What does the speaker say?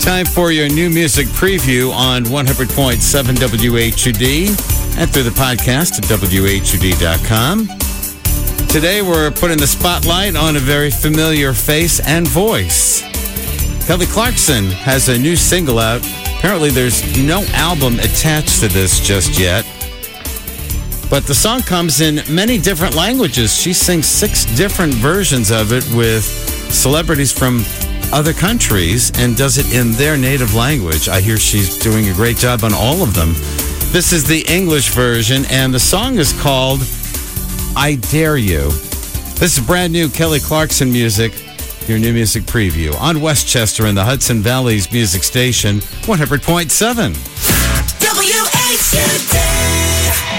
Time for your new music preview on 100.7 WHUD and through the podcast at WHUD.com. Today we're putting the spotlight on a very familiar face and voice. Kelly Clarkson has a new single out. Apparently there's no album attached to this just yet. But the song comes in many different languages. She sings 6 different versions of it with celebrities from other countries and does it in their native language. I hear she's doing a great job on all of them. This is the English version, and the song is called I Dare You. This is brand new Kelly Clarkson music, your new music preview on Westchester and the Hudson Valley's music station, 100.7. WHUD.